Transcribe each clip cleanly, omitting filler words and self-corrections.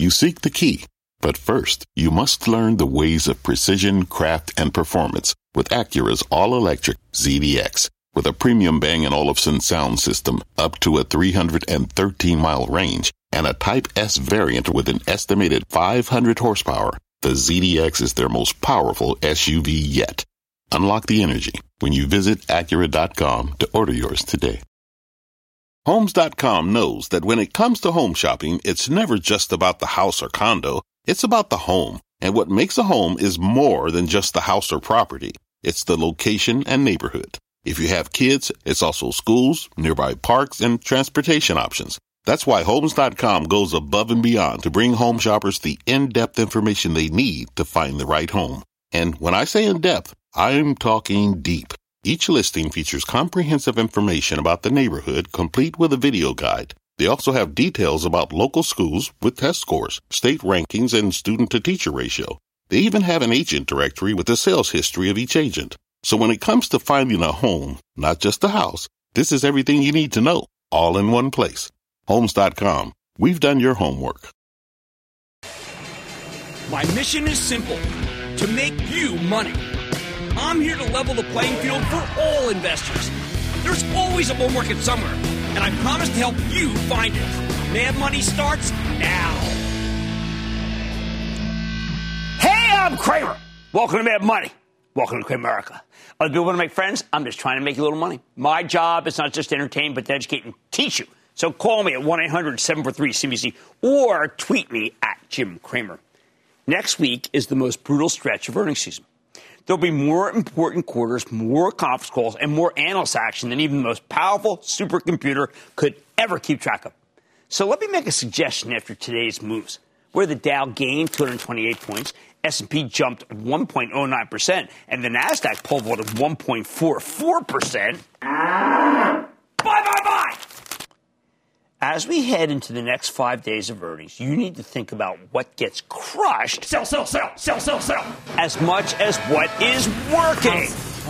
You seek the key. But first, you must learn the ways of precision, craft, and performance with Acura's all-electric ZDX. With a premium Bang & Olufsen sound system up to a 313-mile range and a Type S variant with an estimated 500 horsepower, the ZDX is their most powerful SUV yet. Unlock the energy when you visit Acura.com to order yours today. Homes.com knows that when it comes to home shopping, it's never just about the house or condo. It's about the home. And what makes a home is more than just the house or property. It's the location and neighborhood. If you have kids, it's also schools, nearby parks, and transportation options. That's why Homes.com goes above and beyond to bring home shoppers the in-depth information they need to find the right home. And when I say in-depth, I'm talking deep. Each listing features comprehensive information about the neighborhood, complete with a video guide. They also have details about local schools with test scores, state rankings, and student-to-teacher ratio. They even have an agent directory with the sales history of each agent. So when it comes to finding a home, not just a house, this is everything you need to know, all in one place. Homes.com. We've done your homework. My mission is simple, to make you money. I'm here to level the playing field for all investors. There's always a bull market somewhere, and I promise to help you find it. Mad Money starts now. Hey, I'm Kramer. Welcome to Mad Money. Welcome to Cramerica. Other people want to make friends? I'm just trying to make you a little money. My job is not just to entertain, but to educate and teach you. So call me at 1-800-743-CBC or tweet me at Jim Cramer. Next week is the most brutal stretch of earnings season. There'll be more important quarters, more conference calls, and more analyst action than even the most powerful supercomputer could ever keep track of. So let me make a suggestion after today's moves, where the Dow gained 228 points, S&P jumped 1.09%, and the Nasdaq pole vaulted 1.44%. Bye. As we head into the next 5 days of earnings, you need to think about what gets crushed. Sell. As much as what is working.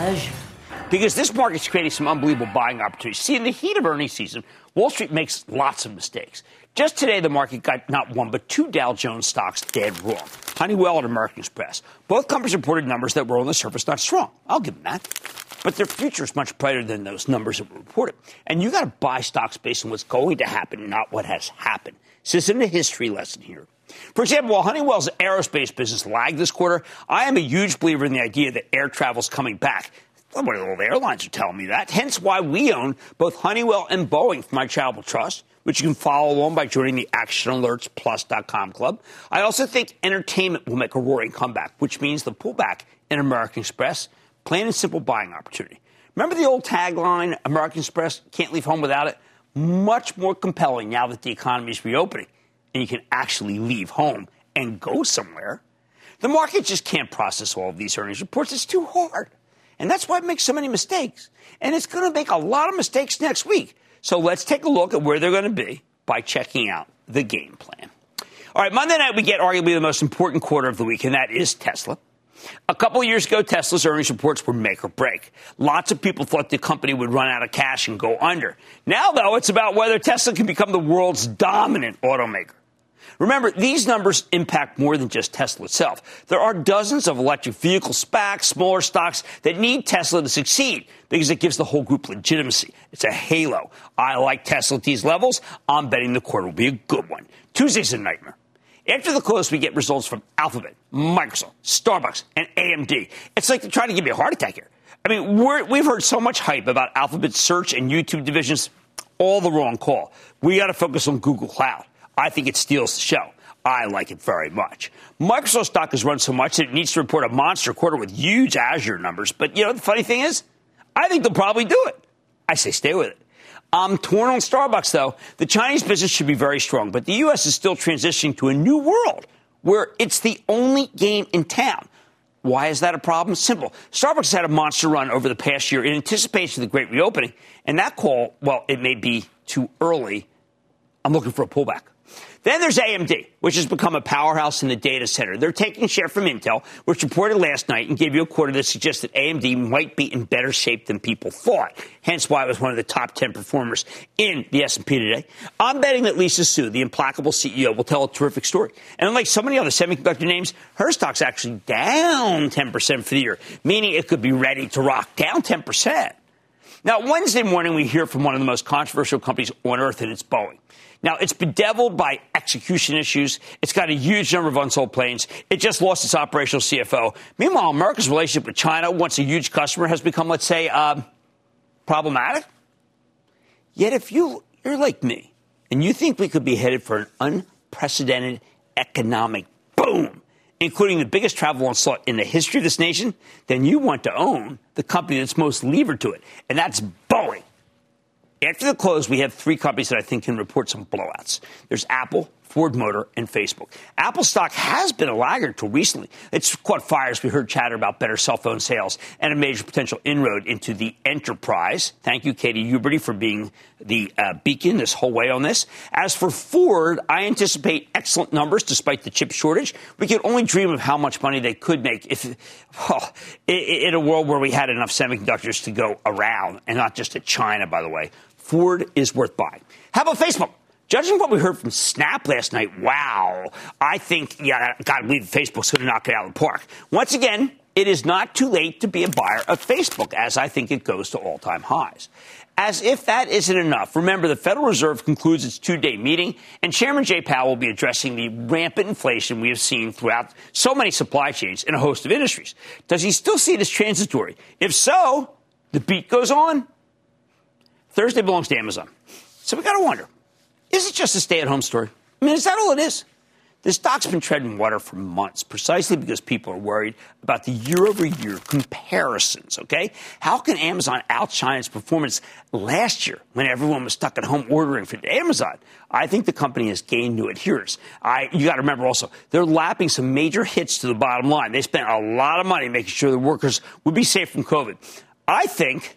Because this market's creating some unbelievable buying opportunities. See, in the heat of earnings season, Wall Street makes lots of mistakes. Just today, the market got not one, but two Dow Jones stocks dead wrong. Honeywell and American Express. Both companies reported numbers that were on the surface not strong. I'll give them that. But their future is much brighter than those numbers that were reported. And you got to buy stocks based on what's going to happen, not what has happened. So this isn't a history lesson here. For example, while Honeywell's aerospace business lagged this quarter, I am a huge believer in the idea that air travel's coming back. Well, all the airlines are telling me that. Hence why we own both Honeywell and Boeing for my charitable trust, which you can follow along by joining the ActionAlertsPlus.com club. I also think entertainment will make a roaring comeback, which means the pullback in American Express, plain and simple buying opportunity. Remember the old tagline, American Express, can't leave home without it? Much more compelling now that the economy is reopening and you can actually leave home and go somewhere. The market just can't process all of these earnings reports. It's too hard. And that's why it makes so many mistakes. And it's going to make a lot of mistakes next week. So let's take a look at where they're going to be by checking out the game plan. All right, Monday night we get arguably the most important quarter of the week, and that is Tesla. A couple of years ago, Tesla's earnings reports were make or break. Lots of people thought the company would run out of cash and go under. Now, though, it's about whether Tesla can become the world's dominant automaker. Remember, these numbers impact more than just Tesla itself. There are dozens of electric vehicle SPACs, smaller stocks that need Tesla to succeed because it gives the whole group legitimacy. It's a halo. I like Tesla at these levels. I'm betting the quarter will be a good one. Tuesday's a nightmare. After the close, we get results from Alphabet, Microsoft, Starbucks, and AMD. It's like they're trying to give me a heart attack here. I mean, we've heard so much hype about Alphabet's search and YouTube divisions. All the wrong call. We got to focus on Google Cloud. I think it steals the show. I like it very much. Microsoft stock has run so much that it needs to report a monster quarter with huge Azure numbers. But, you know, the funny thing is, I think they'll probably do it. I say stay with it. I'm torn on Starbucks, though. The Chinese business should be very strong, but the U.S. is still transitioning to a new world where it's the only game in town. Why is that a problem? Simple. Starbucks has had a monster run over the past year in anticipation of the great reopening. And that call, well, it may be too early. I'm looking for a pullback. Then there's AMD, which has become a powerhouse in the data center. They're taking share from Intel, which reported last night and gave you a quarter that suggests that AMD might be in better shape than people thought. Hence why it was one of the top 10 performers in the S&P today. I'm betting that Lisa Su, the implacable CEO, will tell a terrific story. And unlike so many other semiconductor names, her stock's actually down 10% for the year, meaning it could be ready to rock, down 10%. Now, Wednesday morning, we hear from one of the most controversial companies on earth, and it's Boeing. Now, it's bedeviled by execution issues. It's got a huge number of unsold planes. It just lost its operational CFO. Meanwhile, America's relationship with China, once a huge customer, has become, let's say, problematic. Yet if you're like me and you think we could be headed for an unprecedented economic boom, including the biggest travel onslaught in the history of this nation, then you want to own the company that's most levered to it, and that's Boeing. After the close, we have three companies that I think can report some blowouts. There's Apple, Ford Motor, and Facebook. Apple stock has been a laggard till recently. It's caught fire as we heard chatter about better cell phone sales and a major potential inroad into the enterprise. Thank you, Katie Huberty, for being the beacon this whole way on this. As for Ford, I anticipate excellent numbers despite the chip shortage. We can only dream of how much money they could make if, in a world where we had enough semiconductors to go around, and not just to China, by the way. Ford is worth buying. How about Facebook? Judging what we heard from Snap last night, wow, I think, gotta believe Facebook's going to knock it out of the park. Once again, it is not too late to be a buyer of Facebook, as I think it goes to all-time highs. As if that isn't enough, remember the Federal Reserve concludes its two-day meeting, and Chairman Jay Powell will be addressing the rampant inflation we have seen throughout so many supply chains in a host of industries. Does he still see it as transitory? If so, the beat goes on. Thursday belongs to Amazon. So we got to wonder, is it just a stay-at-home story? I mean, is that all it is? The stock's been treading water for months, precisely because people are worried about the year-over-year comparisons, okay? How can Amazon outshine its performance last year when everyone was stuck at home ordering from Amazon? I think the company has gained new adherents. You got to remember also, they're lapping some major hits to the bottom line. They spent a lot of money making sure the workers would be safe from COVID. I think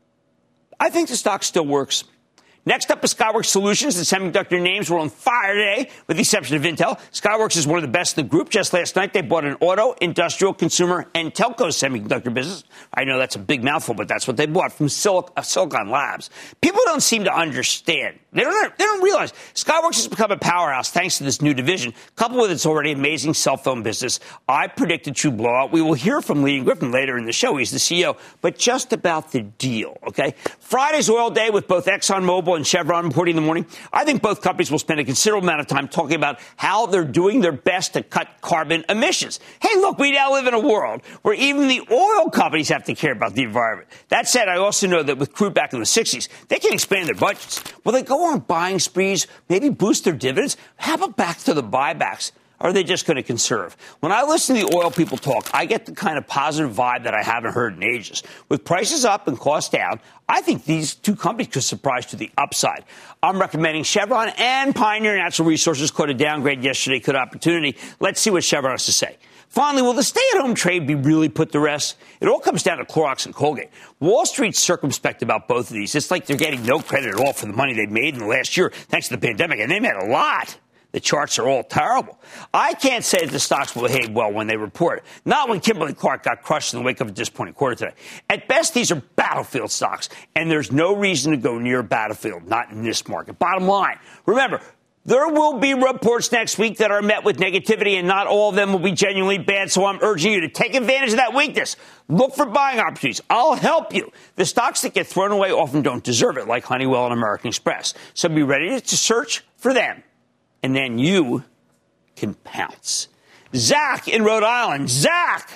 the stock still works. Next up is Skyworks Solutions. The semiconductor names were on fire today, with the exception of Intel. Skyworks is one of the best in the group. Just last night, they bought an auto, industrial, consumer, and telco semiconductor business. I know that's a big mouthful, but that's what they bought from Silicon Labs. People don't seem to understand. They don't realize Skyworks has become a powerhouse thanks to this new division, coupled with its already amazing cell phone business. I predict a true blowout. We will hear from Lee Griffin later in the show. He's the CEO. But just about the deal, okay? Friday's oil day with both ExxonMobil and Chevron reporting in the morning. I think both companies will spend a considerable amount of time talking about how they're doing their best to cut carbon emissions. Hey, look, we now live in a world where even the oil companies have to care about the environment. That said, I also know that with crude back in the 60s, they can expand their budgets. Will they go on buying sprees, maybe boost their dividends? How about back to the buybacks? Or are they just going to conserve? When I listen to the oil people talk, I get the kind of positive vibe that I haven't heard in ages. With prices up and costs down, I think these two companies could surprise to the upside. I'm recommending Chevron and Pioneer Natural Resources caught a downgrade yesterday, good opportunity. Let's see what Chevron has to say. Finally, will the stay-at-home trade be really put to rest? It all comes down to Clorox and Colgate. Wall Street's circumspect about both of these. It's like they're getting no credit at all for the money they've made in the last year, thanks to the pandemic, and they made a lot. The charts are all terrible. I can't say that the stocks will behave well when they report. Not when Kimberly-Clark got crushed in the wake of a disappointing quarter today. At best, these are battlefield stocks, and there's no reason to go near battlefield, not in this market. Bottom line, remember, there will be reports next week that are met with negativity, and not all of them will be genuinely bad, so I'm urging you to take advantage of that weakness. Look for buying opportunities. I'll help you. The stocks that get thrown away often don't deserve it, like Honeywell and American Express. So be ready to search for them. And then you can pounce. Zach in Rhode Island. Zach!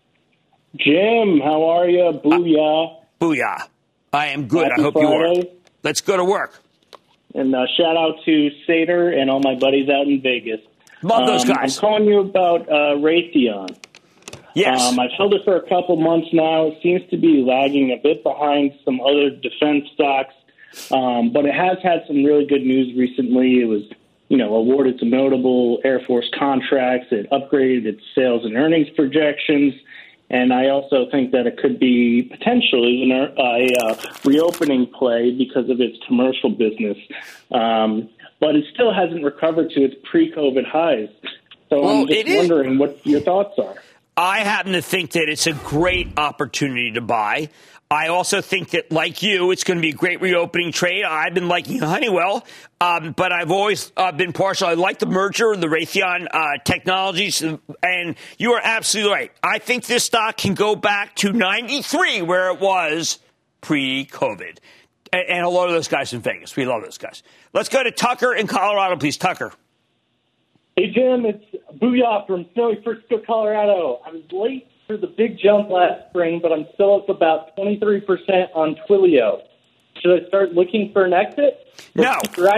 Jim, how are you? Booyah. Booyah. I am good. Happy I hope Friday. you are. Let's go to work. And shout out to Sater and all my buddies out in Vegas. Love those guys. I'm calling you about Raytheon. Yes. I've held it for a couple months now. It seems to be lagging a bit behind some other defense stocks. But it has had some really good news recently. It was awarded some notable Air Force contracts. It upgraded its sales and earnings projections. And I also think that it could be potentially a reopening play because of its commercial business. but it still hasn't recovered to its pre-COVID highs. So I'm just wondering what your thoughts are. I happen to think that it's a great opportunity to buy. I also think that, like you, it's going to be a great reopening trade. I've been liking Honeywell, but I've always been partial. I like the merger, the Raytheon Technologies, and you are absolutely right. I think this stock can go back to 93, where it was pre-COVID. And a lot of those guys in Vegas. We love those guys. Let's go to Tucker in Colorado, please. Tucker. Hey, Jim. It's Booyah from snowy Frisco, Colorado. I was late for the big jump last spring, but I'm still up about 23% on Twilio. Should I start looking for an exit? No.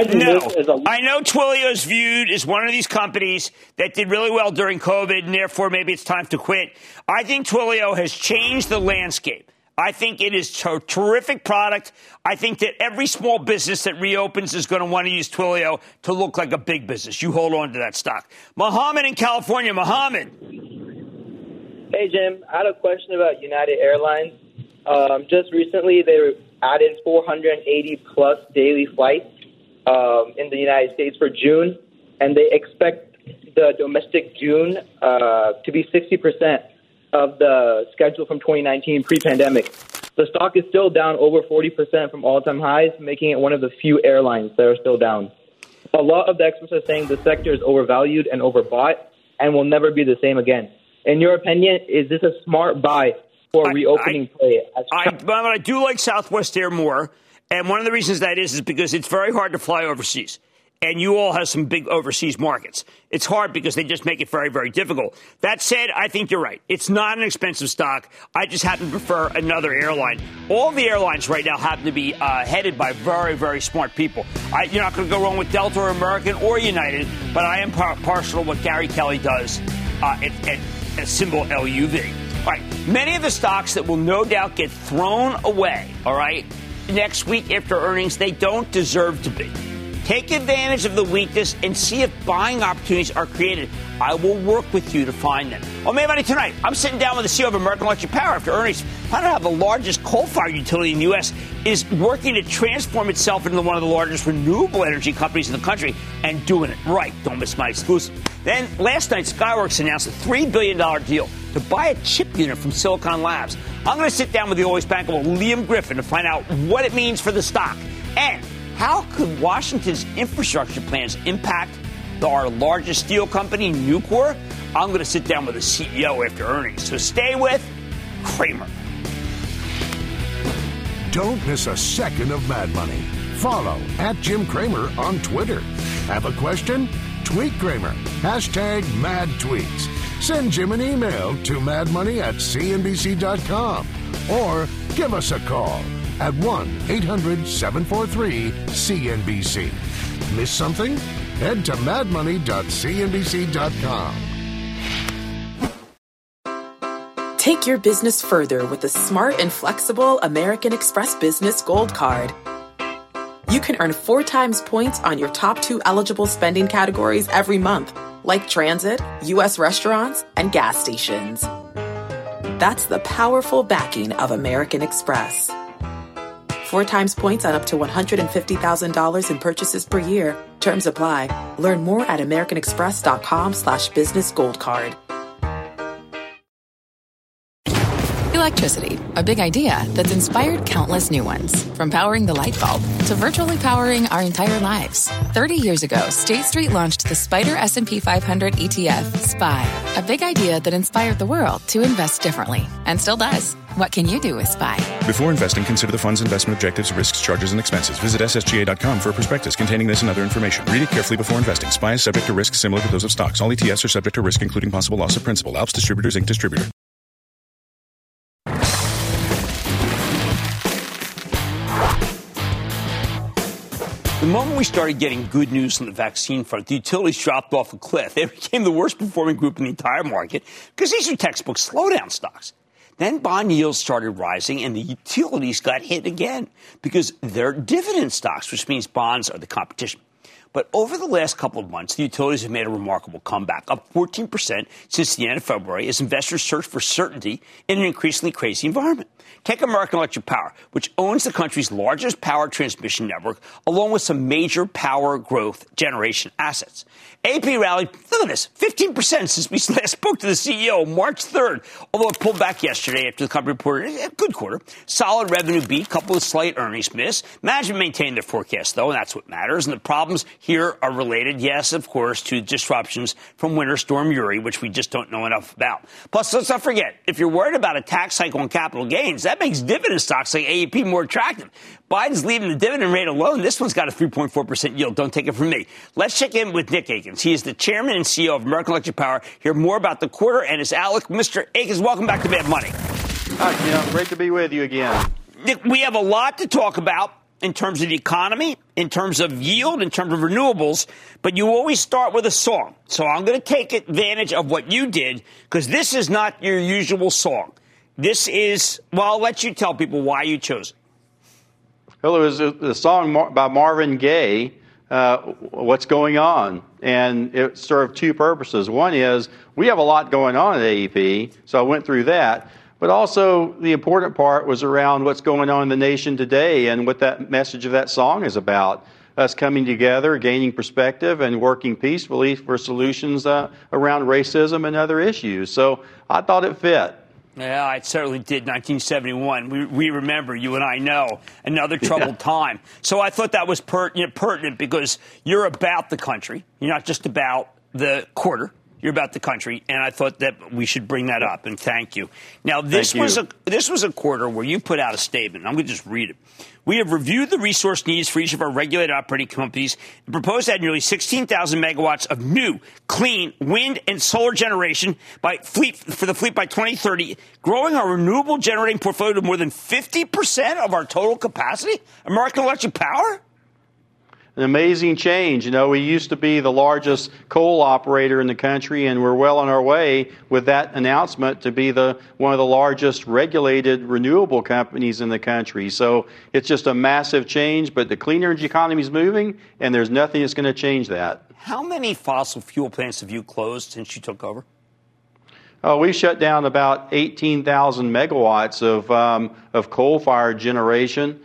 I know Twilio is viewed as one of these companies that did really well during COVID, and therefore maybe it's time to quit. I think Twilio has changed the landscape. I think it is a terrific product. I think that every small business that reopens is going to want to use Twilio to look like a big business. You hold on to that stock. Mohammed in California. Mohammed. Hey, Jim. I had a question about United Airlines. Just recently, they added 480-plus daily flights in the United States for June, and they expect the domestic June to be 60% of the schedule from 2019 pre-pandemic. The stock is still down over 40% from all-time highs, making it one of the few airlines that are still down. A lot of the experts are saying the sector is overvalued and overbought and will never be the same again. In your opinion, is this a smart buy for a reopening play? I do like Southwest Air more, and one of the reasons that is because it's very hard to fly overseas. And you all have some big overseas markets. It's hard because they just make it very, very difficult. That said, I think you're right. It's not an expensive stock. I just happen to prefer another airline. All the airlines right now happen to be headed by very, very smart people. You're not going to go wrong with Delta or American or United, but I am partial to what Gary Kelly does at symbol LUV. All right, many of the stocks that will no doubt get thrown away, all right, next week after earnings, they don't deserve to be. Take advantage of the weakness and see if buying opportunities are created. I will work with you to find them. On Mad Money tonight, I'm sitting down with the CEO of American Electric Power after earnings. Find out how the largest coal-fired utility in the U.S. is working to transform itself into one of the largest renewable energy companies in the country and doing it right. Don't miss my exclusive. Then, last night, Skyworks announced a $3 billion deal to buy a chip unit from Silicon Labs. I'm going to sit down with the always bankable Liam Griffin to find out what it means for the stock. And how could Washington's infrastructure plans impact our largest steel company, Nucor? I'm going to sit down with the CEO after earnings. So stay with Cramer. Don't miss a second of Mad Money. Follow @JimCramer on Twitter. Have a question? Tweet Cramer. #MadTweets. Send Jim an email to madmoney@cnbc.com or give us a call at 1-800-743-CNBC. Miss something? Head to madmoney.cnbc.com. Take your business further with the smart and flexible American Express Business Gold Card. You can earn 4 times points on your top 2 eligible spending categories every month, like transit, U.S. restaurants, and gas stations. That's the powerful backing of American Express. 4 times points on up to $150,000 in purchases per year. Terms apply. Learn more at americanexpress.com/businessgoldcard. Electricity, a big idea that's inspired countless new ones. From powering the light bulb to virtually powering our entire lives. 30 years ago, State Street launched the Spider S&P 500 ETF, SPY. A big idea that inspired the world to invest differently. And still does. What can you do with SPY? Before investing, consider the fund's investment objectives, risks, charges, and expenses. Visit ssga.com for a prospectus containing this and other information. Read it carefully before investing. SPY is subject to risks similar to those of stocks. All ETFs are subject to risk, including possible loss of principal. Alps Distributors, Inc. Distributor. The moment we started getting good news on the vaccine front, the utilities dropped off a cliff. They became the worst performing group in the entire market because these are textbook slowdown stocks. Then bond yields started rising and the utilities got hit again because they're dividend stocks, which means bonds are the competition. But over the last couple of months, the utilities have made a remarkable comeback, up 14% since the end of February as investors search for certainty in an increasingly crazy environment. Take American Electric Power, which owns the country's largest power transmission network, along with some major power growth generation assets. AEP rallied, look at this, 15% since we last spoke to the CEO March 3rd, although it pulled back yesterday after the company reported a good quarter. Solid revenue beat, coupled with slight earnings miss. Management maintained their forecast, though, and that's what matters. And the problems here are related, yes, of course, to disruptions from Winter Storm Uri, which we just don't know enough about. Plus, let's not forget, if you're worried about a tax hike on capital gains, that makes dividend stocks like AEP more attractive. Biden's leaving the dividend rate alone. This one's got a 3.4% yield. Don't take it from me. Let's check in with Nick Akins. He is the chairman and CEO of American Electric Power. Hear more about the quarter and his outlook. Mr. Akins, welcome back to Mad Money. Hi, great to be with you again. Nick, we have a lot to talk about in terms of the economy, in terms of yield, in terms of renewables, but you always start with a song. So I'm going to take advantage of what you did, because this is not your usual song. This is, well, I'll let you tell people why you chose it. Well, it was a song by Marvin Gaye, What's Going On, and it served two purposes. One is, we have a lot going on at AEP, so I went through that. But also, the important part was around what's going on in the nation today and what that message of that song is about. Us coming together, gaining perspective, and working peacefully for solutions around racism and other issues. So I thought it fit. Yeah, it certainly did. 1971. We remember, you and I know, another troubled time. So I thought that was pertinent because you're about the country. You're not just about the quarter. You're about the country, and I thought that we should bring that up, and thank you. Now, this was a quarter where you put out a statement. I'm going to just read it. We have reviewed the resource needs for each of our regulated operating companies and proposed to add nearly 16,000 megawatts of new, clean wind and solar generation for the fleet by 2030, growing our renewable generating portfolio to more than 50% of our total capacity. American Electric Power? An amazing change. We used to be the largest coal operator in the country, and we're well on our way with that announcement to be one of the largest regulated renewable companies in the country. So it's just a massive change, but the clean energy economy is moving, and there's nothing that's going to change that. How many fossil fuel plants have you closed since you took over? We shut down about 18,000 megawatts of coal-fired generation,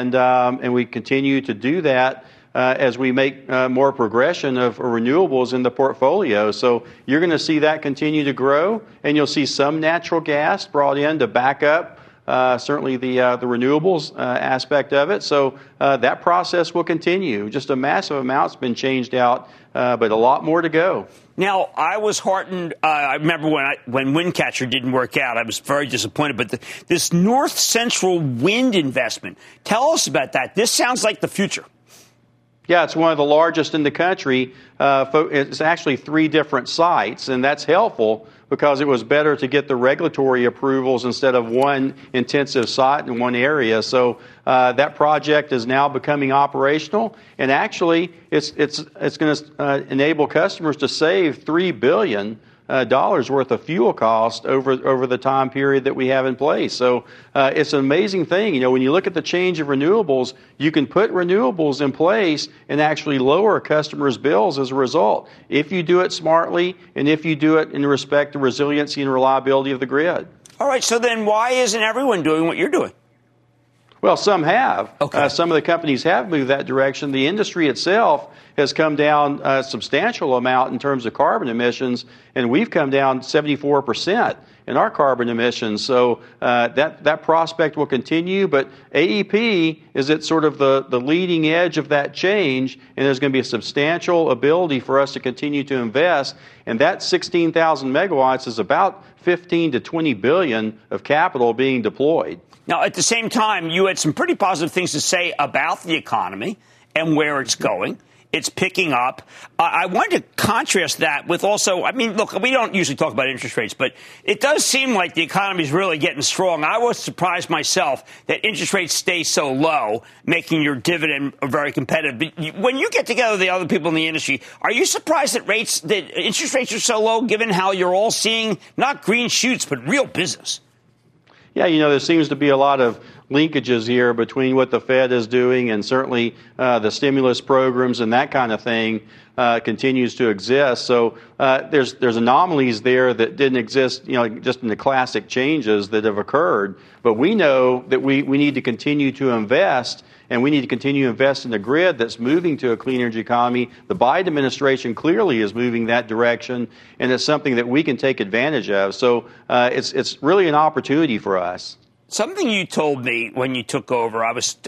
and we continue to do that. As we make more progression of renewables in the portfolio. So you're going to see that continue to grow, and you'll see some natural gas brought in to back up certainly the renewables aspect of it. So that process will continue. Just a massive amount's been changed out, but a lot more to go. Now, I was heartened. I remember when Windcatcher didn't work out, I was very disappointed. But this North Central wind investment, tell us about that. This sounds like the future. Yeah, it's one of the largest in the country. It's actually 3 different sites, and that's helpful because it was better to get the regulatory approvals instead of one intensive site in one area. So that project is now becoming operational, and actually it's going to enable customers to save $3 billion worth of fuel cost over the time period that we have in place. So it's an amazing thing. When you look at the change of renewables, you can put renewables in place and actually lower customers' bills as a result, if you do it smartly and if you do it in respect to resiliency and reliability of the grid. All right, so then why isn't everyone doing what you're doing? Well, some have. Okay. Some of the companies have moved that direction. The industry itself has come down a substantial amount in terms of carbon emissions, and we've come down 74% in our carbon emissions. So that prospect will continue, but AEP is at sort of the leading edge of that change, and there's going to be a substantial ability for us to continue to invest, and that 16,000 megawatts is about 15 to 20 billion of capital being deployed. Now, at the same time, you had some pretty positive things to say about the economy and where it's going. It's picking up. I wanted to contrast that with also, look, we don't usually talk about interest rates, but it does seem like the economy is really getting strong. I was surprised myself that interest rates stay so low, making your dividend very competitive. But when you get together with the other people in the industry, are you surprised that interest rates are so low, given how you're all seeing not green shoots, but real business? Yeah, there seems to be a lot of linkages here between what the Fed is doing and certainly the stimulus programs and that kind of thing continues to exist. So there's anomalies there that didn't exist, just in the classic changes that have occurred. But we know that we need to continue to invest, and we need to continue to invest in the grid that's moving to a clean energy economy. The Biden administration clearly is moving that direction, and it's something that we can take advantage of. So it's really an opportunity for us. Something you told me when you took over,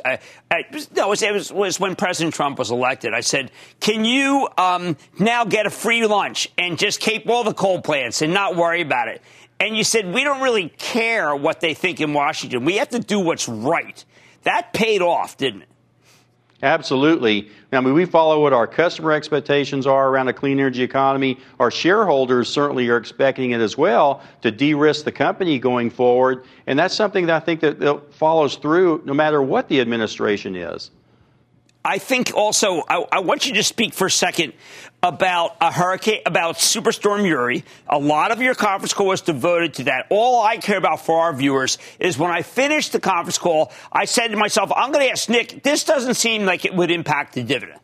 it was when President Trump was elected. I said, can you now get a free lunch and just keep all the coal plants and not worry about it? And you said, we don't really care what they think in Washington. We have to do what's right. That paid off, didn't it? Absolutely. I mean, we follow what our customer expectations are around a clean energy economy. Our shareholders certainly are expecting it as well to de-risk the company going forward. And that's something that I think that follows through no matter what the administration is. I think also, I want you to speak for a second about a hurricane, about Superstorm Uri. A lot of your conference call was devoted to that. All I care about for our viewers is when I finished the conference call, I said to myself, I'm going to ask Nick, this doesn't seem like it would impact the dividend.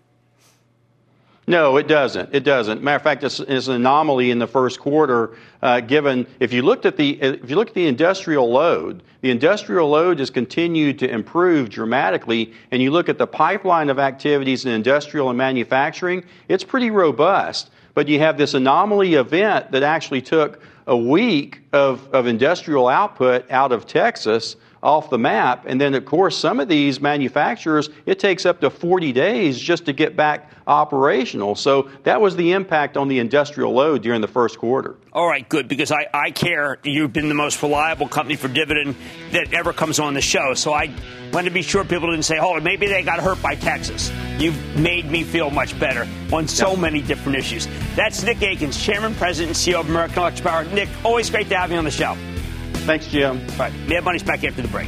No, it doesn't. It doesn't. Matter of fact, it's an anomaly in the first quarter. Given if you looked at the industrial load, the industrial load has continued to improve dramatically. And you look at the pipeline of activities in industrial and manufacturing, it's pretty robust. But you have this anomaly event that actually took a week of industrial output out of Texas off the map. And then, of course, some of these manufacturers, it takes up to 40 days just to get back operational. So that was the impact on the industrial load during the first quarter. All right, good, because I care. You've been the most reliable company for dividend that ever comes on the show. So I want to be sure people didn't say, oh, maybe they got hurt by Texas. You've made me feel much better on so many different issues. That's Nick Akins, Chairman, President, and CEO of American Electric Power. Nick, always great to have you on the show. Thanks, Jim. All right, Mad Money's back after the break.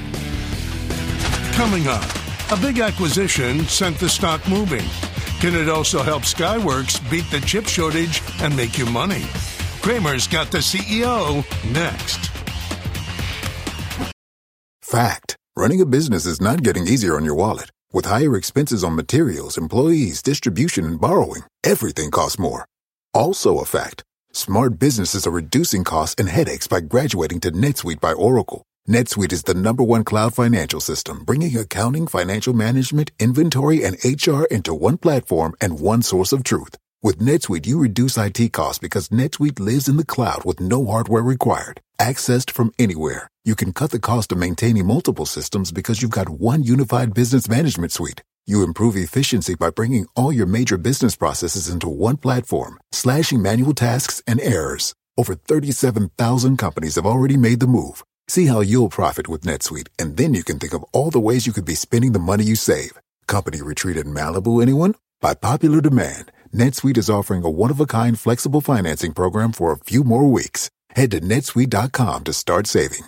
Coming up, a big acquisition sent the stock moving. Can it also help Skyworks beat the chip shortage and make you money? Cramer's got the CEO next. Fact. Running a business is not getting easier on your wallet. With higher expenses on materials, employees, distribution, and borrowing, everything costs more. Also a fact. Smart businesses are reducing costs and headaches by graduating to NetSuite by Oracle. NetSuite is the #1 cloud financial system, bringing accounting, financial management, inventory, and HR into one platform and one source of truth. With NetSuite, you reduce IT costs because NetSuite lives in the cloud with no hardware required. Accessed from anywhere. You can cut the cost of maintaining multiple systems because you've got one unified business management suite. You improve efficiency by bringing all your major business processes into one platform, slashing manual tasks and errors. Over 37,000 companies have already made the move. See how you'll profit with NetSuite, and then you can think of all the ways you could be spending the money you save. Company retreat in Malibu, anyone? By popular demand, NetSuite is offering a one-of-a-kind flexible financing program for a few more weeks. Head to netsuite.com to start saving.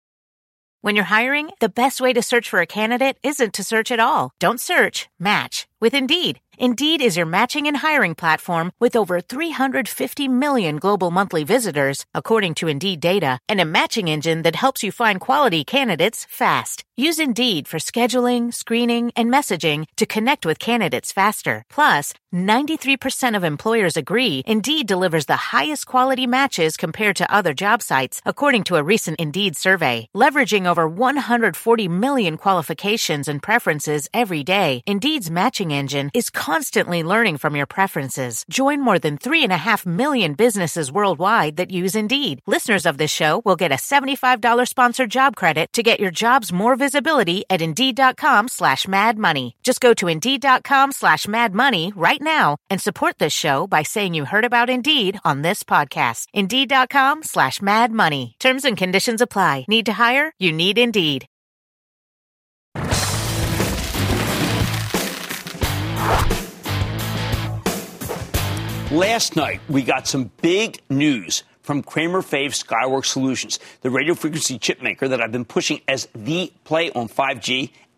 When you're hiring, the best way to search for a candidate isn't to search at all. Don't search, match with Indeed. Indeed is your matching and hiring platform with over 350 million global monthly visitors, according to Indeed data, and a matching engine that helps you find quality candidates fast. Use Indeed for scheduling, screening, and messaging to connect with candidates faster. Plus, 93% of employers agree Indeed delivers the highest quality matches compared to other job sites, according to a recent Indeed survey. Leveraging over 140 million qualifications and preferences every day, Indeed's matching engine is constantly learning from your preferences. Join more than 3.5 million businesses worldwide that use Indeed. Listeners of this show will get a $75 sponsored job credit to get your jobs more visibility at Indeed.com/madmoney. Just go to Indeed.com/madmoney right now and support this show by saying you heard about Indeed on this podcast. Indeed.com/madmoney. Terms and conditions apply. Need to hire? You need Indeed. Last night, we got some big news from Cramer Fave Skyworks Solutions, the radio frequency chip maker that I've been pushing as the play on 5G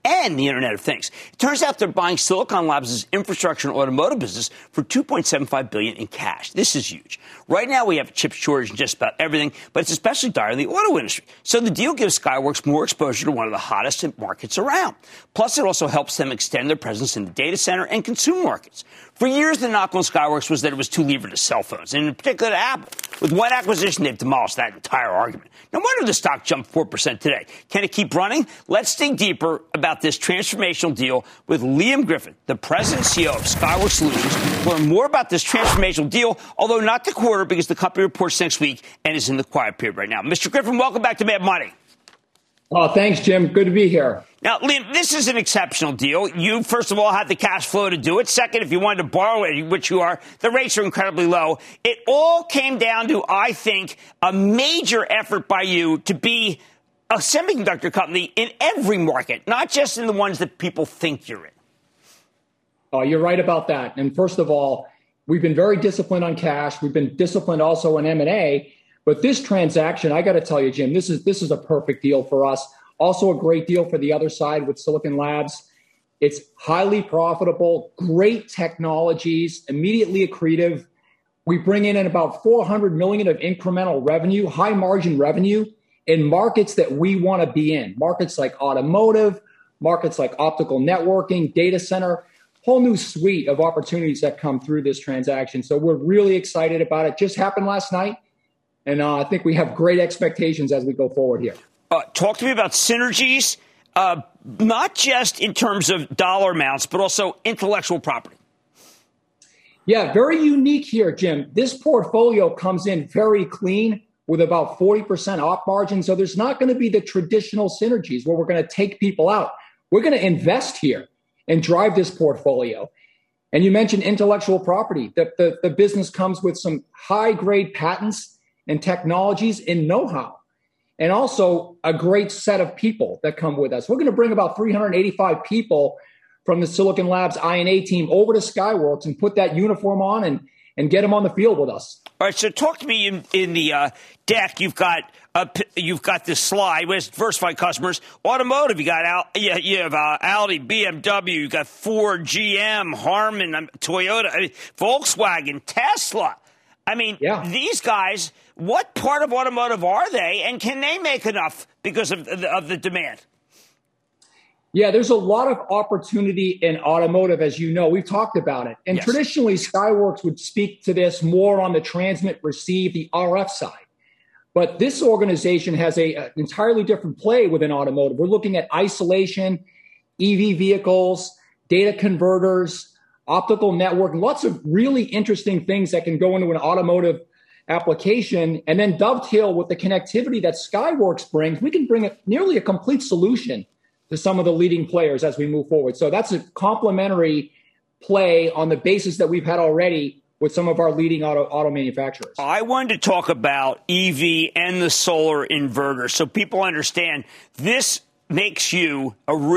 and the Internet of Things. It turns out they're buying Silicon Labs' infrastructure and automotive business for $2.75 billion in cash. This is huge. Right now, we have a chip shortage in just about everything, but it's especially dire in the auto industry. So the deal gives Skyworks more exposure to one of the hottest markets around. Plus, it also helps them extend their presence in the data center and consumer markets. For years, the knock on Skyworks was that it was too levered to cell phones, and in particular to Apple. With one acquisition, they've demolished that entire argument. No wonder the stock jumped 4% today. Can it keep running? Let's dig deeper about this transformational deal with Liam Griffin, the president and CEO of Skyworks Solutions. Learn more about this transformational deal, although not the quarter because the company reports next week and is in the quiet period right now. Mr. Griffin, welcome back to Mad Money. Oh, thanks, Jim. Good to be here. Now, Liam, this is an exceptional deal. You, first of all, had the cash flow to do it. Second, if you wanted to borrow it, which you are, the rates are incredibly low. It all came down to, I think, a major effort by you to be a semiconductor company in every market, not just in the ones that people think you're in. Oh, you're right about that. And first of all, we've been very disciplined on cash. We've been disciplined also in M&A. But this transaction, I got to tell you, Jim, this is a perfect deal for us. Also a great deal for the other side with Silicon Labs. It's highly profitable, great technologies, immediately accretive. We bring in about $400 million of incremental revenue, high margin revenue in markets that we want to be in. Markets like automotive, markets like optical networking, data center, whole new suite of opportunities that come through this transaction. So we're really excited about it. Just happened last night. And I think we have great expectations as we go forward here. Talk to me about synergies, not just in terms of dollar amounts, but also intellectual property. Yeah, very unique here, Jim. This portfolio comes in very clean with about 40% op margin. So there's not going to be the traditional synergies where we're going to take people out. We're going to invest here and drive this portfolio. And you mentioned intellectual property. The business comes with some high-grade patents and technologies and know-how, and also a great set of people that come with us. We're going to bring about 385 people from the Silicon Labs I&A team over to Skyworks and put that uniform on and get them on the field with us. All right, so talk to me in the deck. You've got this slide with diversified customers. Automotive, you have Audi, BMW, you got Ford, GM, Harman, Toyota, Volkswagen, Tesla. I mean, These guys, what part of automotive are they, and can they make enough because of the demand? Yeah, there's a lot of opportunity in automotive, as you know. We've talked about it. And traditionally, Skyworks would speak to this more on the transmit, receive, the RF side. But this organization has an entirely different play within automotive. We're looking at isolation, EV vehicles, data converters, optical network, lots of really interesting things that can go into an automotive application and then dovetail with the connectivity that Skyworks brings. We can bring nearly a complete solution to some of the leading players as we move forward. So that's a complementary play on the basis that we've had already with some of our leading auto manufacturers. I wanted to talk about EV and the solar inverter so people understand this makes you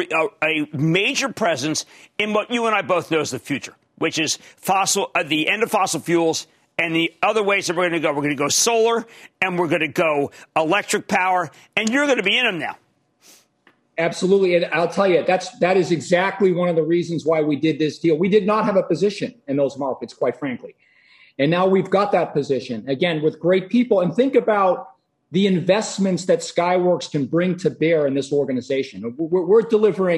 a major presence in what you and I both know is the future, which is the end of fossil fuels and the other ways that we're going to go. We're going to go solar and we're going to go electric power, and you're going to be in them now. Absolutely. And I'll tell you, that is exactly one of the reasons why we did this deal. We did not have a position in those markets, quite frankly. And now we've got that position, again, with great people. And think about the investments that Skyworks can bring to bear in this organization. We're delivering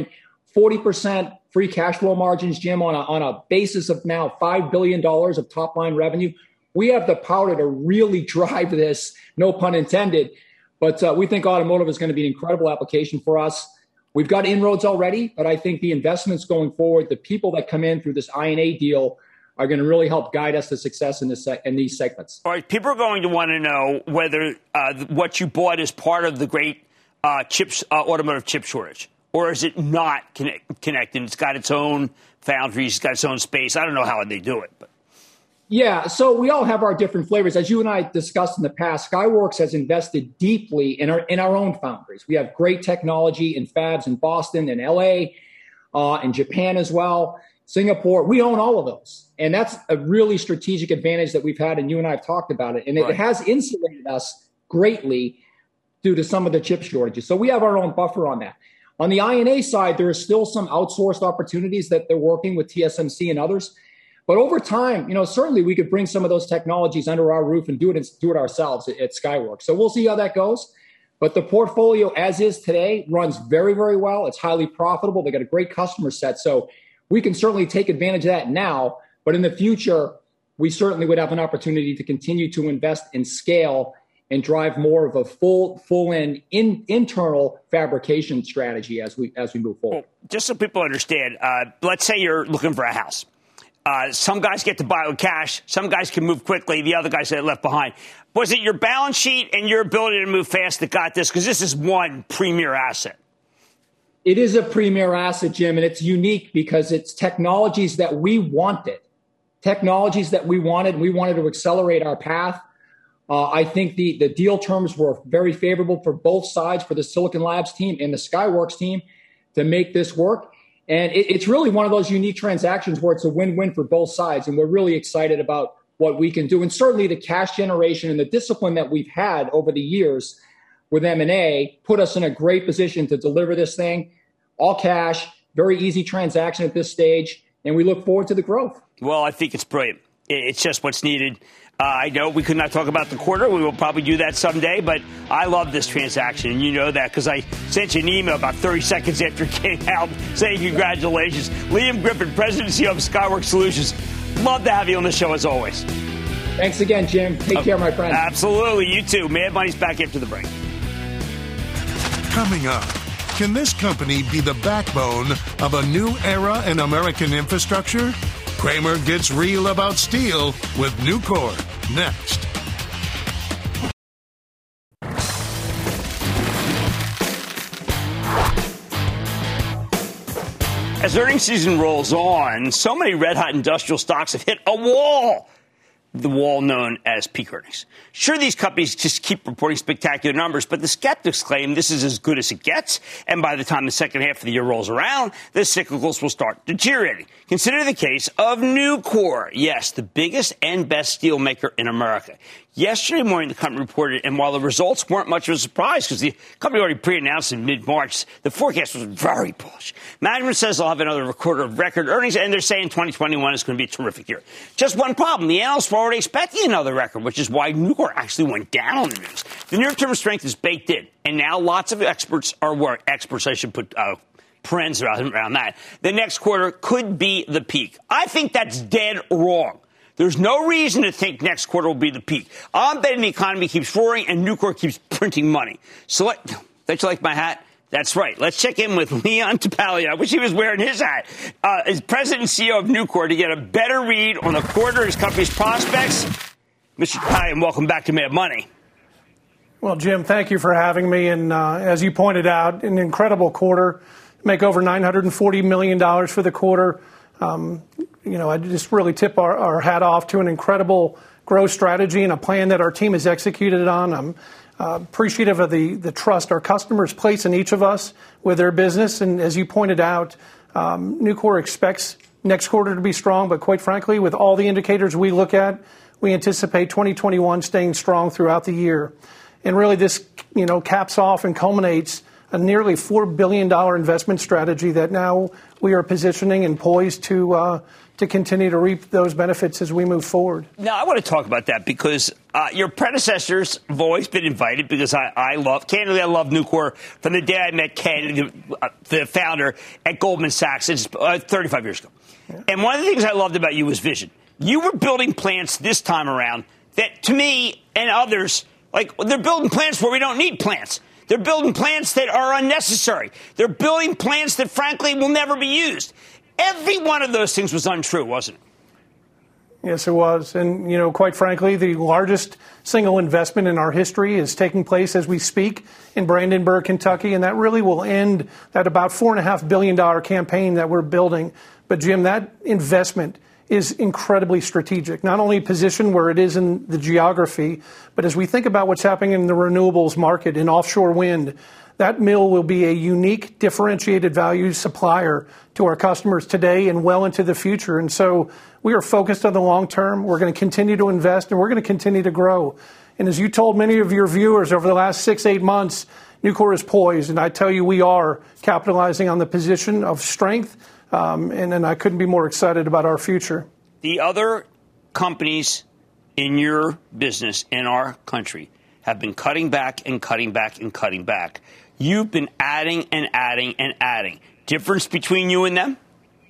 40% free cash flow margins, Jim, on a basis of now $5 billion of top-line revenue. We have the power to really drive this, no pun intended. But we think automotive is going to be an incredible application for us. We've got inroads already, but I think the investments going forward, the people that come in through this I&A deal are going to really help guide us to success in these segments. All right, people are going to want to know whether what you bought is part of the great automotive chip shortage, or is it not connected? It's got its own foundries, it's got its own space. I don't know how they do it, but. Yeah, so we all have our different flavors. As you and I discussed in the past, Skyworks has invested deeply in our own foundries. We have great technology in fabs in Boston and LA, in Japan as well, Singapore. We own all of those. And that's a really strategic advantage that we've had, and you and I have talked about it. And it has insulated us greatly due to some of the chip shortages. So we have our own buffer on that. On the I&A side, there is still some outsourced opportunities that they're working with TSMC and others. But over time, certainly we could bring some of those technologies under our roof and do it ourselves at Skyworks. So we'll see how that goes. But the portfolio as is today runs very, very well. It's highly profitable. They got a great customer set. So we can certainly take advantage of that now. But in the future, we certainly would have an opportunity to continue to invest in scale and drive more of a full-end internal fabrication strategy as we move forward. Well, just so people understand, let's say you're looking for a house. Some guys get to buy with cash. Some guys can move quickly. The other guys get left behind. Was it your balance sheet and your ability to move fast that got this? Because this is one premier asset. It is a premier asset, Jim, and it's unique because it's technologies that we wanted. We wanted to accelerate our path. I think the deal terms were very favorable for both sides, for the Silicon Labs team and the Skyworks team, to make this work. And it's really one of those unique transactions where it's a win-win for both sides. And we're really excited about what we can do. And certainly the cash generation and the discipline that we've had over the years with M&A put us in a great position to deliver this thing. All cash, very easy transaction at this stage. And we look forward to the growth. Well, I think it's brilliant. It's just what's needed. I know we could not talk about the quarter. We will probably do that someday, but I love this transaction, and you know that because I sent you an email about 30 seconds after it came out saying congratulations. Liam Griffin, President and CEO of Skyworks Solutions. Love to have you on the show as always. Thanks again, Jim. Take care, my friend. Absolutely. You too. Mad Money's back after the break. Coming up, can this company be the backbone of a new era in American infrastructure? Kramer gets real about steel with Nucor next. As earnings season rolls on, so many red-hot industrial stocks have hit a wall. The wall known as peak earnings. Sure, these companies just keep reporting spectacular numbers, but the skeptics claim this is as good as it gets, and by the time the second half of the year rolls around, the cyclicals will start deteriorating. Consider the case of Nucor. Yes, the biggest and best steel maker in America. Yesterday morning, the company reported, and while the results weren't much of a surprise because the company already pre-announced in mid-March, the forecast was very bullish. Management says they'll have another quarter of record earnings, and they're saying 2021 is going to be a terrific year. Just one problem. The analysts were already expecting another record, which is why Nucor actually went down on the news. The near-term strength is baked in, and now lots of experts are worried. Experts, I should put parens around that. The next quarter could be the peak. I think that's dead wrong. There's no reason to think next quarter will be the peak. I'm betting the economy keeps roaring and Nucor keeps printing money. So don't you like my hat? That's right. Let's check in with Leon Topalian. I wish he was wearing his hat. As president and CEO of Nucor to get a better read on the quarter, his company's prospects. Mr. Topalian, welcome back to Mad Money. Well, Jim, thank you for having me. And as you pointed out, an incredible quarter. Make over $940 million for the quarter. I just really tip our hat off to an incredible growth strategy and a plan that our team has executed on. I'm appreciative of the trust our customers place in each of us with their business. And as you pointed out, Nucor expects next quarter to be strong. But quite frankly, with all the indicators we look at, we anticipate 2021 staying strong throughout the year. And really this, caps off and culminates a nearly $4 billion investment strategy that now we are positioning and poised to continue to reap those benefits as we move forward. Now, I want to talk about that because your predecessors have always been invited because I love Nucor from the day I met Ken, the founder, at Goldman Sachs. It's 35 years ago. Yeah. And one of the things I loved about you was vision. You were building plants this time around that, to me and others, they're building plants where we don't need plants. They're building plants that are unnecessary. They're building plants that, frankly, will never be used. Every one of those things was untrue, wasn't it? Yes, it was. And, quite frankly, the largest single investment in our history is taking place as we speak in Brandenburg, Kentucky, and that really will end that about $4.5 billion campaign that we're building. But, Jim, that investment is incredibly strategic, not only positioned where it is in the geography, but as we think about what's happening in the renewables market in offshore wind, that mill will be a unique, differentiated value supplier to our customers today and well into the future. And so we are focused on the long term. We're going to continue to invest and we're going to continue to grow. And as you told many of your viewers over the last 6-8 months, Nucor is poised, and I tell you, we are capitalizing on the position of strength, and I couldn't be more excited about our future. The other companies in your business in our country have been cutting back and cutting back and cutting back. You've been adding and adding and adding. Difference between you and them?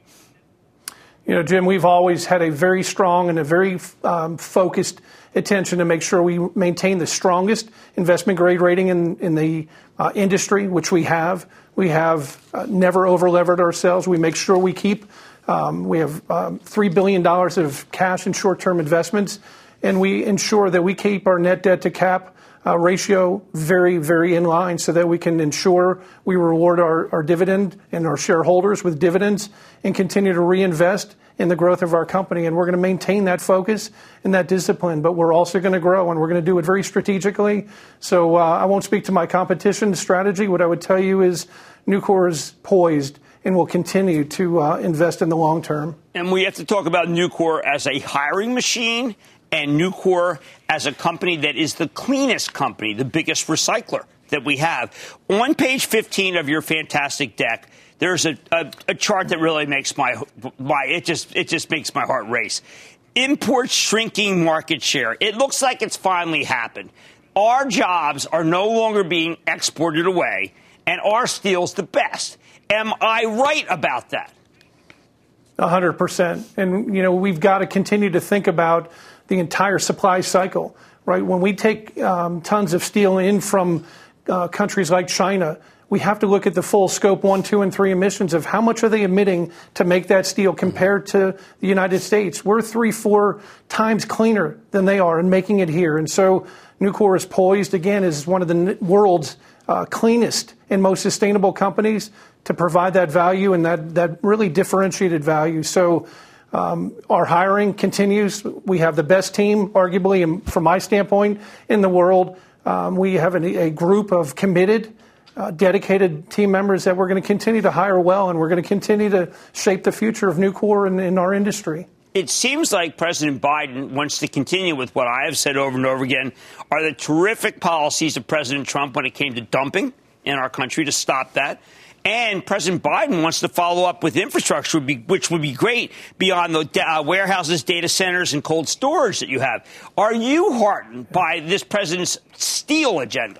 You know, Jim, we've always had a very strong and a very focused attention to make sure we maintain the strongest investment grade rating in the industry, which we have. We have never over-levered ourselves. We make sure we keep, we have $3 billion of cash and short-term investments, and we ensure that we keep our net debt to cap ratio very, very in line so that we can ensure we reward our dividend and our shareholders with dividends and continue to reinvest in the growth of our company. And we're going to maintain that focus and that discipline, but we're also going to grow, and we're going to do it very strategically. So I won't speak to my competition strategy. What I would tell you is Nucor is poised and will continue to invest in the long term. And we have to talk about Nucor as a hiring machine and Nucor as a company that is the cleanest company, the biggest recycler that we have. On page 15 of your fantastic deck, there's a chart that really makes it just makes my heart race. Imports shrinking market share. It looks like it's finally happened. Our jobs are no longer being exported away, and our steel's the best. Am I right about that? 100%. And, you know, we've got to continue to think about the entire supply cycle, right? When we take tons of steel in from countries like China, we have to look at the full scope 1, 2, and 3 emissions of how much are they emitting to make that steel compared to the United States. We're 3-4 times cleaner than they are in making it here. And so Nucor is poised, again, as one of the world's cleanest and most sustainable companies to provide that value and that really differentiated value. So our hiring continues. We have the best team, arguably, and from my standpoint, in the world. We have a group of committed, dedicated team members that we're going to continue to hire well, and we're going to continue to shape the future of Nucor in our industry. It seems like President Biden wants to continue with what I have said over and over again are the terrific policies of President Trump when it came to dumping in our country to stop that. And President Biden wants to follow up with infrastructure, which would be great beyond the warehouses, data centers, and cold storage that you have. Are you heartened by this president's steel agenda?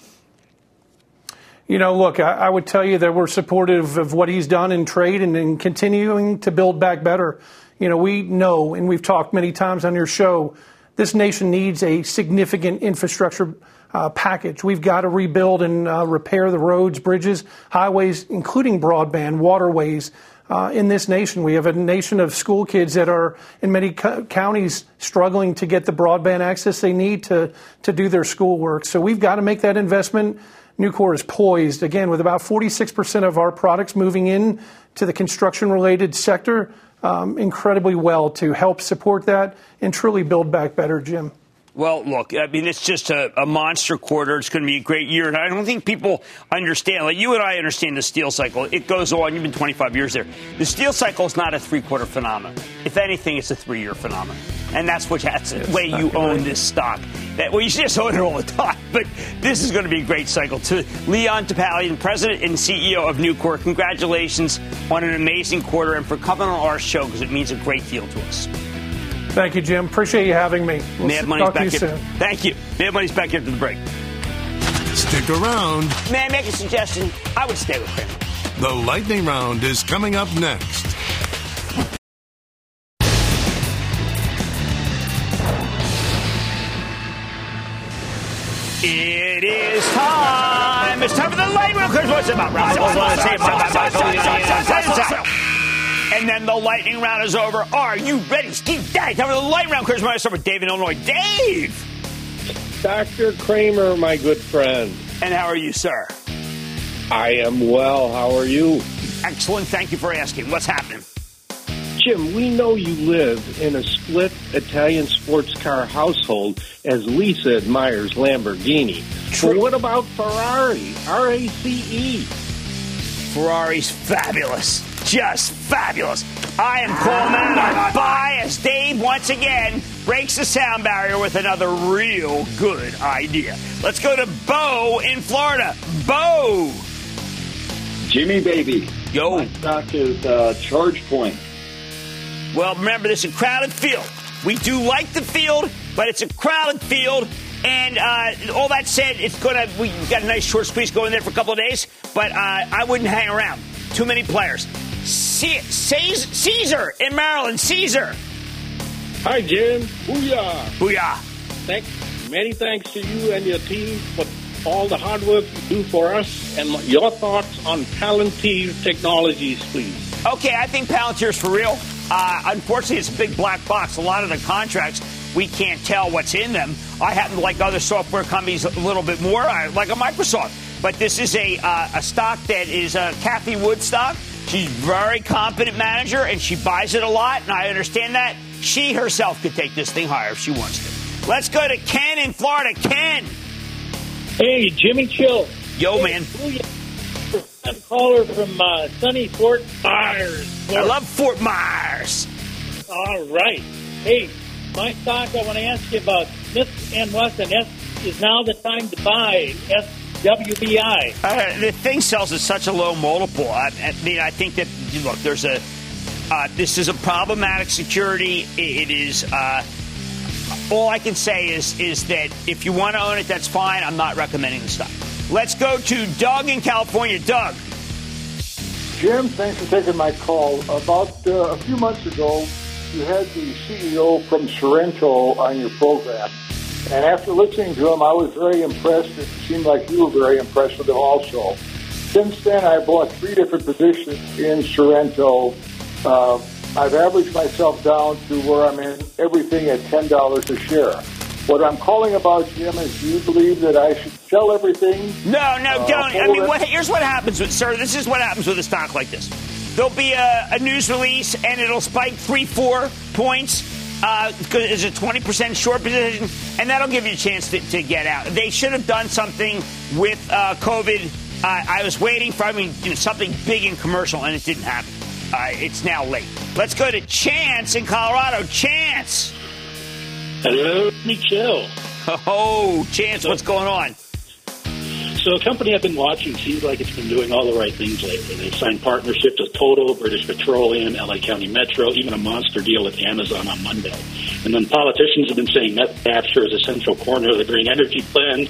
You know, look, I would tell you that we're supportive of what he's done in trade and in continuing to build back better. You know, we know, and we've talked many times on your show, this nation needs a significant infrastructure package. We've got to rebuild and repair the roads, bridges, highways, including broadband, waterways in this nation. We have a nation of school kids that are in many counties struggling to get the broadband access they need to do their schoolwork. So we've got to make that investment. Nucor is poised, again, with about 46% of our products moving in to the construction-related sector incredibly well to help support that and truly build back better, Jim. Well, look, I mean, it's just a monster quarter. It's going to be a great year. And I don't think people understand, like you and I understand the steel cycle. It goes on. You've been 25 years there. The steel cycle is not a 3-quarter phenomenon. If anything, it's a 3-year phenomenon. And that's the way you own this stock. Well, you should just own it all the time. But this is going to be a great cycle. To Leon Topalian, President and CEO of Nucor, congratulations on an amazing quarter and for coming on our show because it means a great deal to us. Thank you, Jim. Appreciate you having me. Mad Money's back here. Thank you. Mad Money's back here after the break. Stick around. May I make a suggestion? I would stay with Kramer. The lightning round is coming up next. It is time. It's time for the lightning round. What's it about? And then the lightning round is over. Are you ready, Steve? Time for the lightning round. Chris, I start with Dave in Illinois. Dave! Dr. Kramer, my good friend. And how are you, sir? I am well. How are you? Excellent. Thank you for asking. What's happening? Jim, we know you live in a split Italian sports car household as Lisa admires Lamborghini. True. But what about Ferrari? R-A-C-E. Ferrari's fabulous. Just fabulous. I am calling that a buy as Dave once again breaks the sound barrier with another real good idea. Let's go to Bo in Florida. Bo. Jimmy, baby. Yo. My stock is ChargePoint. Well, remember, this is a crowded field. We do like the field, but it's a crowded field. And all that said, we got a nice short squeeze going there for a couple of days, but I wouldn't hang around. Too many players. Caesar in Maryland. Caesar. Hi, Jim. Booyah. Booyah. Many thanks to you and your team for all the hard work you do for us. And your thoughts on Palantir Technologies, please. Okay, I think Palantir's for real. Unfortunately, it's a big black box. A lot of the contracts, we can't tell what's in them. I happen to like other software companies a little bit more. I like a Microsoft. But this is a stock that is a Kathy Wood stock. She's a very competent manager, and she buys it a lot, and I understand that. She herself could take this thing higher if she wants to. Let's go to Ken in Florida. Ken. Hey, Jimmy Chill. Yo, man. I'm a caller from sunny Fort Myers. I love Fort Myers. All right. Hey, my stock, I want to ask you about Smith & Wesson. Is now the time to buy SWBI? The thing sells at such a low multiple. I mean, I think that, look, this is a problematic security. It is, all I can say is that if you want to own it, that's fine. I'm not recommending the stock. Let's go to Doug in California. Doug. Jim, thanks for taking my call. About a few months ago, you had the CEO from Sorrento on your program. And after listening to him, I was very impressed. It seemed like you were very impressed with him also. Since then, I bought 3 different positions in Sorrento. I've averaged myself down to where I'm in everything at $10 a share. What I'm calling about, Jim, is do you believe that I should sell everything? No, don't. I mean, here's what happens with, sir. This is what happens with a stock like this. There'll be a news release, and it'll spike 3-4 points because it's a 20% short position, and that'll give you a chance to get out. They should have done something with COVID. I was waiting for something big and commercial, and it didn't happen. It's now late. Let's go to Chance in Colorado. Chance. Hello, Michelle. Oh, Chance, what's going on? So a company I've been watching seems like it's been doing all the right things lately. They've signed partnerships with Total, British Petroleum, LA County Metro, even a monster deal with Amazon on Monday. And then politicians have been saying net capture is a central corner of the green energy plans.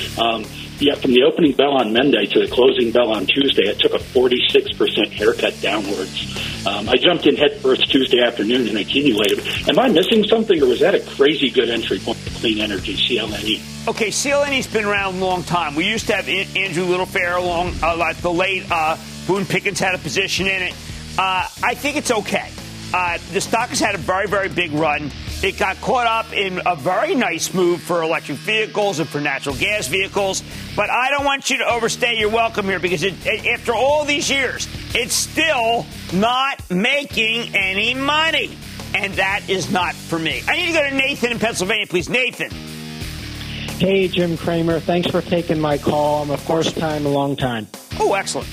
Yet from the opening bell on Monday to the closing bell on Tuesday, it took a 46% haircut downwards. I jumped in headfirst Tuesday afternoon and accumulated. Am I missing something, or was that a crazy good entry point for clean energy, CLNE? Okay, CLNE's been around a long time. We used to have Andrew Littlefair along, like the late Boone Pickens had a position in it. I think it's okay. The stock has had a very, very big run. It got caught up in a very nice move for electric vehicles and for natural gas vehicles. But I don't want you to overstay your welcome here because after all these years, it's still not making any money. And that is not for me. I need to go to Nathan in Pennsylvania, please. Nathan. Hey, Jim Cramer. Thanks for taking my call. I'm a first time, a long time. Oh, excellent.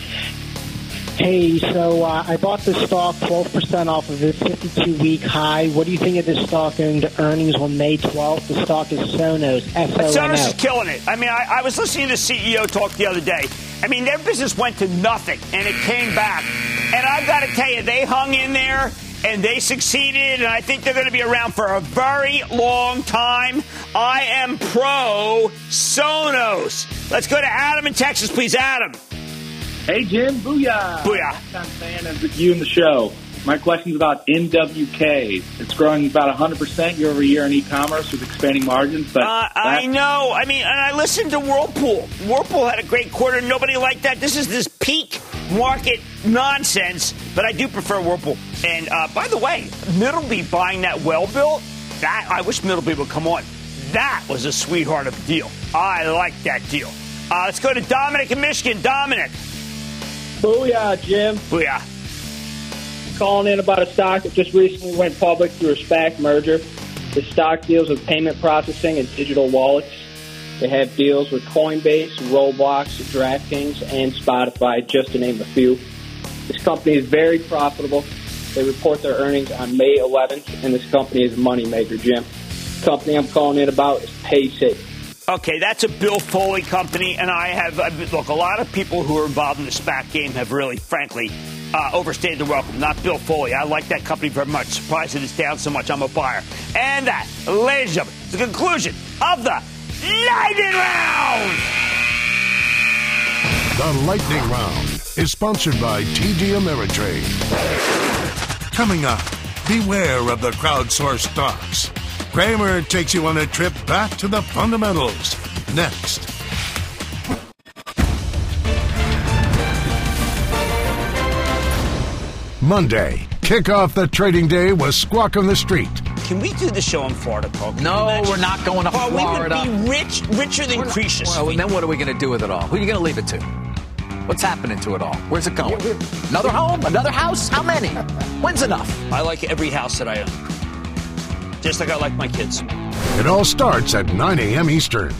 Hey, so I bought this stock 12% off of its 52-week high. What do you think of this stock going to earnings on May 12th? The stock is Sonos, S-O-N-O. Sonos is killing it. I mean, I was listening to the CEO talk the other day. I mean, their business went to nothing, and it came back. And I've got to tell you, they hung in there, and they succeeded, and I think they're going to be around for a very long time. I am pro Sonos. Let's go to Adam in Texas, please. Adam. Hey, Jim. Booyah. Booyah. I'm a fan of you and the show. My question is about NWK. It's growing about 100% year over year in e-commerce with expanding margins. But I know. I mean, and I listened to Whirlpool. Whirlpool had a great quarter. Nobody liked that. This is this peak market nonsense, but I do prefer Whirlpool. And by the way, Middleby buying that well-built, that I wish Middleby would come on. That was a sweetheart of a deal. I like that deal. Let's go to Dominic in Michigan. Dominic. Booyah, Jim. Booyah. Calling in about a stock that just recently went public through a SPAC merger. The stock deals with payment processing and digital wallets. They have deals with Coinbase, Roblox, DraftKings, and Spotify, just to name a few. This company is very profitable. They report their earnings on May 11th, and this company is a moneymaker, Jim. company I'm calling in about is Paysafe. Okay, that's a Bill Foley company, and look, a lot of people who are involved in the SPAC game have really, frankly, overstayed their welcome. Not Bill Foley. I like that company very much. Surprised that it's down so much. I'm a buyer. And that, ladies and gentlemen, is the conclusion of the Lightning Round! The Lightning Round is sponsored by TD Ameritrade. Coming up, beware of the crowdsourced stocks. Cramer takes you on a trip back to the fundamentals. Next. Monday, kick off the trading day with Squawk on the Street. Can we do the show in Florida, Carl? No, we're not going to Florida. We would be richer than Cretius. Well, then what are we going to do with it all? Who are you going to leave it to? What's happening to it all? Where's it going? Another home? Another house? How many? When's enough? I like every house that I own. Just like I like my kids. It all starts at 9 a.m. Eastern.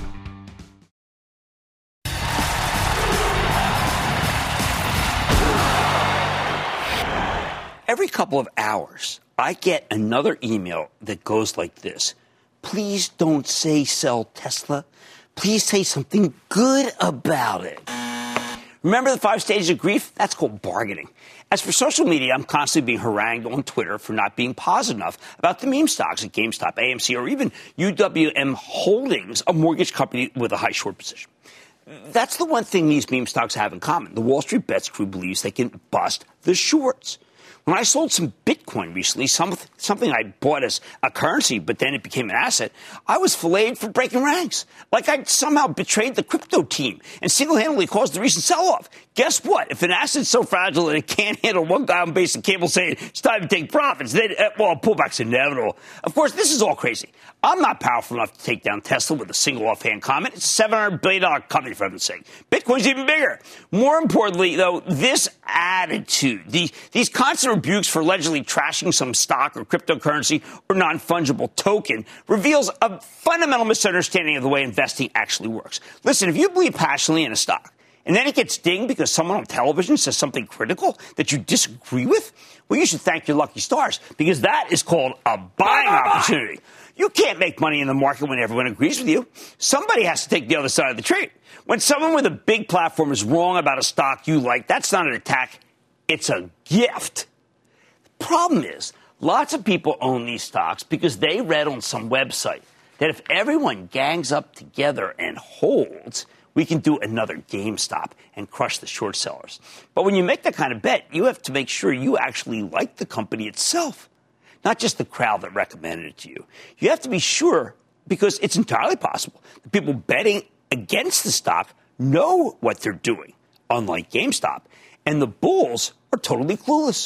Every couple of hours, I get another email that goes like this. Please don't say sell Tesla. Please say something good about it. Remember the 5 stages of grief? That's called bargaining. As for social media, I'm constantly being harangued on Twitter for not being positive enough about the meme stocks at GameStop, AMC, or even UWM Holdings, a mortgage company with a high short position. That's the one thing these meme stocks have in common. The Wall Street Bets crew believes they can bust the shorts. When I sold some Bitcoin recently, something I bought as a currency, but then it became an asset, I was filleted for breaking ranks. Like I'd somehow betrayed the crypto team and single-handedly caused the recent sell-off. Guess what? If an asset's so fragile that it can't handle one guy on basic cable saying it's time to take profits, then, pullback's inevitable. Of course, this is all crazy. I'm not powerful enough to take down Tesla with a single offhand comment. It's a $700 billion company, for heaven's sake. Bitcoin's even bigger. More importantly, though, this attitude, these constant rebukes for allegedly trashing some stock or cryptocurrency or non-fungible token reveals a fundamental misunderstanding of the way investing actually works. Listen, if you believe passionately in a stock, and then it gets dinged because someone on television says something critical that you disagree with, well, you should thank your lucky stars, because that is called a buying opportunity. You can't make money in the market when everyone agrees with you. Somebody has to take the other side of the trade. When someone with a big platform is wrong about a stock you like, that's not an attack. It's a gift. The problem is, lots of people own these stocks because they read on some website that if everyone gangs up together and holds, we can do another GameStop and crush the short sellers. But when you make that kind of bet, you have to make sure you actually like the company itself, not just the crowd that recommended it to you. You have to be sure, because it's entirely possible that people betting against the stock know what they're doing, unlike GameStop, and the bulls are totally clueless.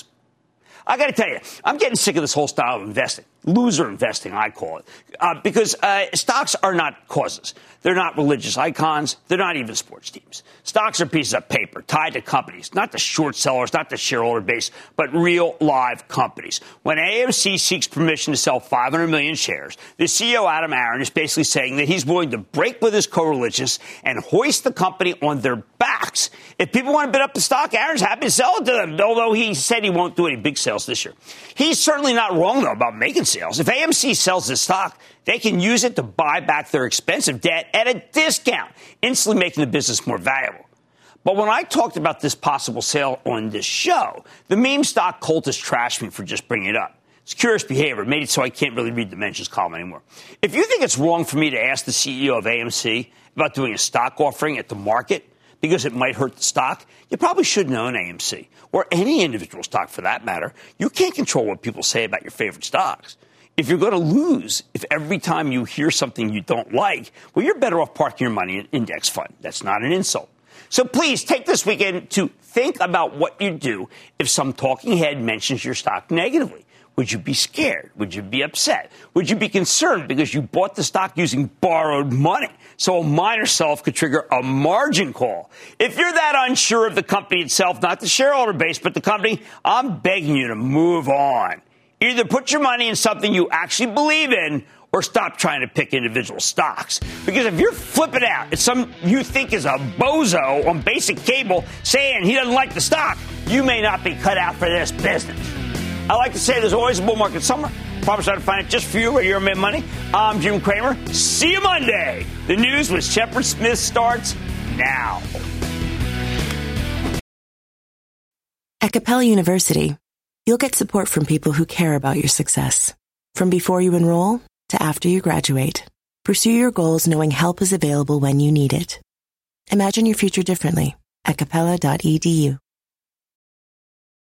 I got to tell you, I'm getting sick of this whole style of investing. Loser investing, I call it. Because stocks are not causes. They're not religious icons. They're not even sports teams. Stocks are pieces of paper tied to companies, not the short sellers, not the shareholder base, but real live companies. When AMC seeks permission to sell 500 million shares, the CEO, Adam Aron, is basically saying that he's willing to break with his co-religious and hoist the company on their backs. If people want to bid up the stock, Aron's happy to sell it to them, although he said he won't do any big sales this year. He's certainly not wrong, though, about making sales. If AMC sells this stock, they can use it to buy back their expensive debt at a discount, instantly making the business more valuable. But when I talked about this possible sale on this show, the meme stock cultists trashed me for just bringing it up. It's curious behavior. It made it so I can't really read the mentions column anymore. If you think it's wrong for me to ask the CEO of AMC about doing a stock offering at the market because it might hurt the stock, you probably shouldn't own AMC, or any individual stock for that matter. You can't control what people say about your favorite stocks. If you're going to lose, if every time you hear something you don't like, well, you're better off parking your money in an index fund. That's not an insult. So please take this weekend to think about what you do if some talking head mentions your stock negatively. Would you be scared? Would you be upset? Would you be concerned because you bought the stock using borrowed money, so a minor sell-off could trigger a margin call? If you're that unsure of the company itself, not the shareholder base, but the company, I'm begging you to move on. Either put your money in something you actually believe in, or stop trying to pick individual stocks. Because if you're flipping out at some you think is a bozo on basic cable saying he doesn't like the stock, you may not be cut out for this business. I like to say there's always a bull market somewhere. Promise I'll find it just for you right here on Mid Money. I'm Jim Cramer. See you Monday. The news with Shepard Smith starts now. At Capella University, you'll get support from people who care about your success. From before you enroll to after you graduate, pursue your goals knowing help is available when you need it. Imagine your future differently at capella.edu.